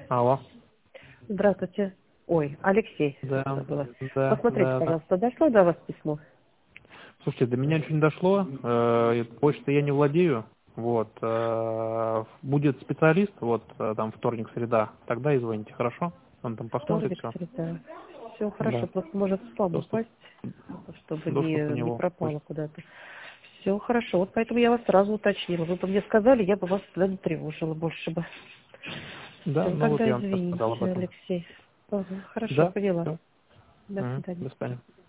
Алло. Здравствуйте. Ой, Алексей. Да, Забыла. да, Посмотрите, да, да. пожалуйста, дошло до вас письмо? Слушайте, до меня ничего не дошло. Почтой я не владею. Вот. Будет специалист, вот там вторник, среда. Тогда и звоните, хорошо? Он там посмотрит Вторник, все. среда. Все хорошо, Да. просто может в спам Доступ, упасть, чтобы доступ у не него. пропало куда-то. Все хорошо, вот поэтому я вас сразу уточнила. Вы бы мне сказали, я бы вас туда не тревожила больше бы. Да, Все, ну вот тогда я вам сейчас сказал об извините, этом. Алексей. Ага, хорошо, Да, поняла. все. До До свидания. свидания.